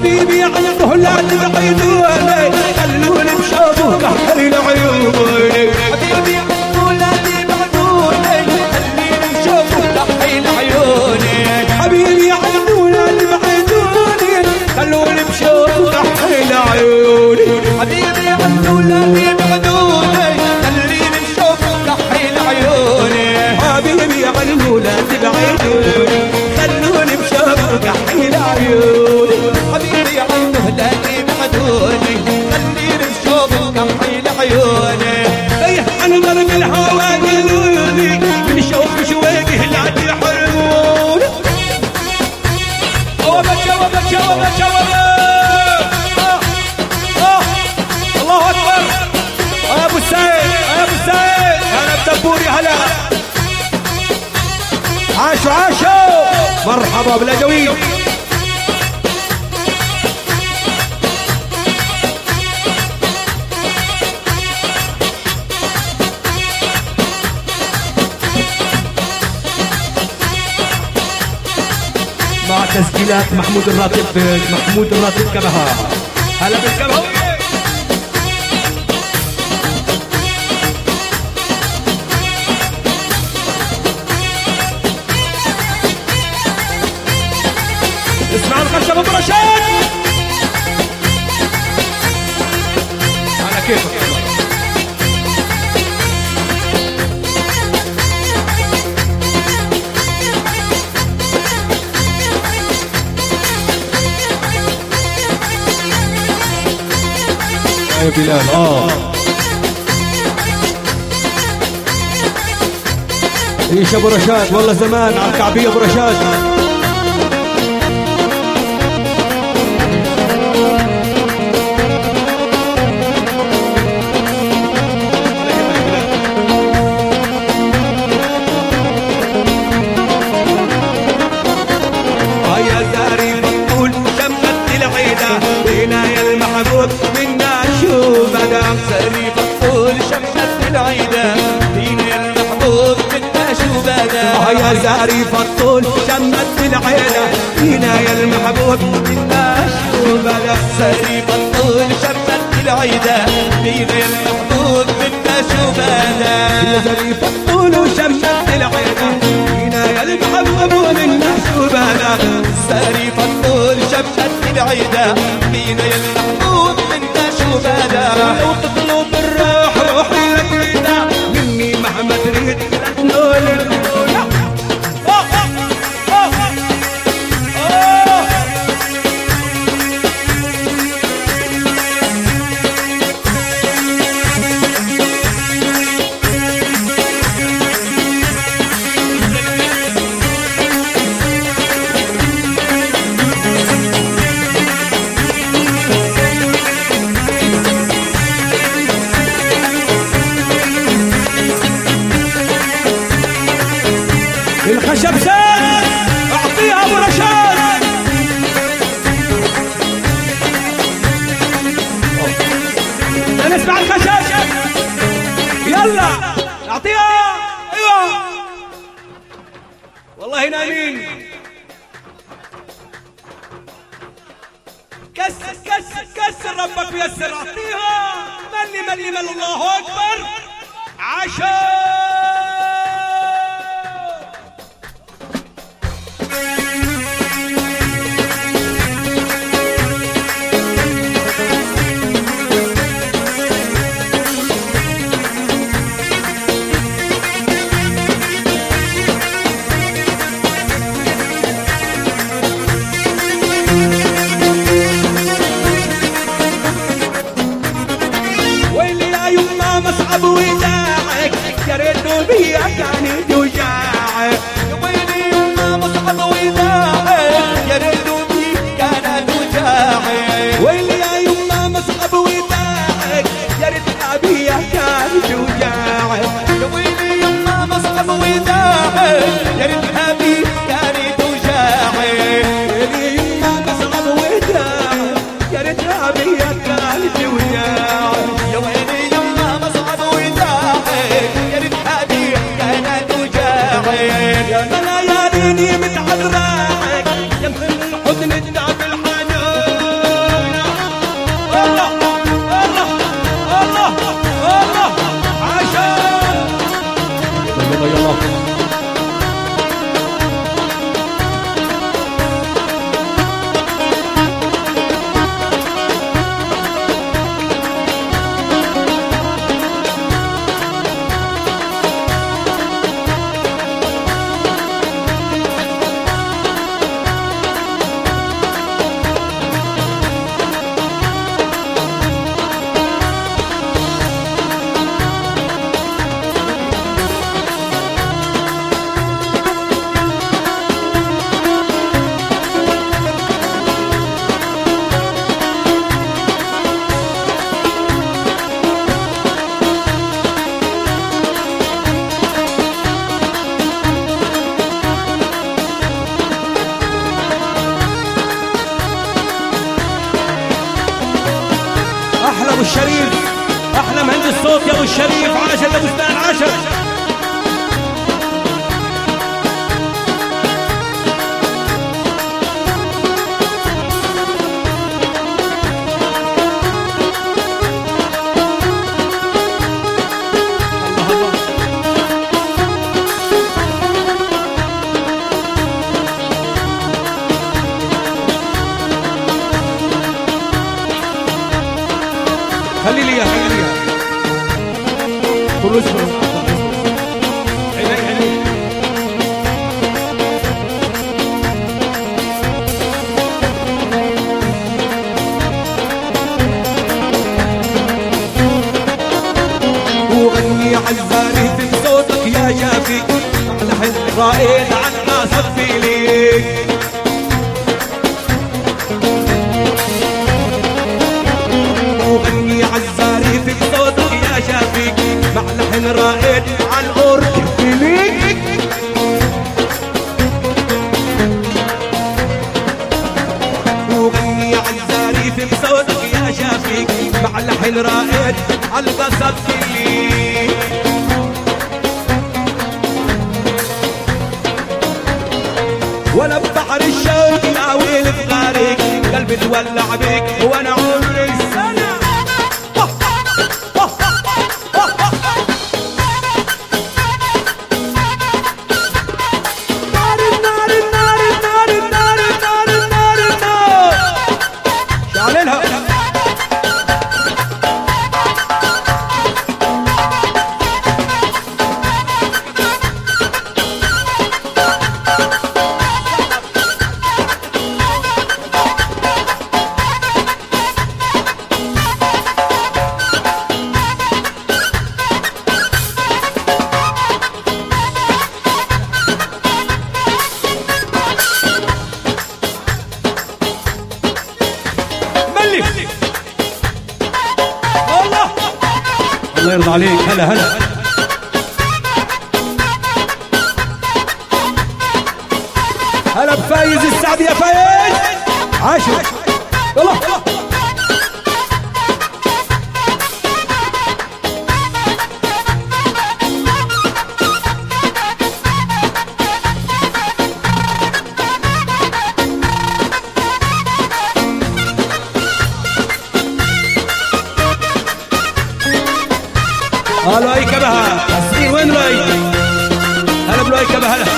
حبيبي عنده لا تبعدوني خلوني بشوفه بحر العيون حبيبي عنده لا تبعدوني خليني بشوفه بحر العيون حبيبي عنده لا تبعدوني خلوني بشوفه بحر العيون حبيبي عنده لا تبعدوني خليني بشوفه بحر العيون حبيبي عنده لا تبعدوني خلوني بشوفه بحر العيون حبيبي عنده لا تبعدوني خليني بشوفه بحر العيون ايه عن ضرب الهوى قالولي من شوف شويقه لا تحرمون وبكى الله اكبر يا ابو السيد يا ابو السيد انا بدبوري هلا عاشوا مرحبا بالاجويد مع تسجيلات محمود الراتب كبها هلا بالكبهوية اسمع الخشب ابو رشاد على كيفك يا بلال ايش ابو رشاد والله زمان على الكعبيه ابو رشاد يا زاري بطول شمت العيده هنا يا المحبوب منا شو بدا زاري بطول شمت العيده هنا يا المحبوب منا شو بدا يا زاري بطول شمت العيده هنا يا المحبوب منا شو بدا زاري بطول شمت العيده هنا يا المحبوب منا شو بدا يا زاري بطول شمت العيده هنا يا المحبوب منا شو بدا زاري بطول شمت العيده هنا يا المحبوب منا شو بدا لو تطلب الروح روحي لك مني مهما تريد تنول الخشب زاد اعطيها ابو رشاد نسمع الخشب يلا اعطيها ايوه والله نايمين كسر ربك ويسر اعطيها ملي الله اكبر عشاء ويلي يا يما مصعب وداعك يا ريت الشريف، احلى مهندس صوت يا ابو الشريف، عاشر ابو سنان عاشر. خلي لي اياها خلي لي اياها كله اصبر عيني عيني. وغني عالزاري في صوتك يا شافي، لحن رائد عنا صفي ليك. وغني عالزاري في صوتك يا شافي، مع لحن رائد عالأورك ليك. وغني عالزاري في صوتك يا شافي، مع لحن رائد عالقصد ليك. ولا ببحر الشوق ناوي لفغارك، قلبي تولع بيك وانا عمري السنة. نار النار النار النار النار النار النار النار شعللها. الله يرضى عليك. هلا هلا هلا بفايز السعد يا فايز عاشر. يلا هلا اي كبها تسمين وين راي؟ هلا بلو اي كبها هلا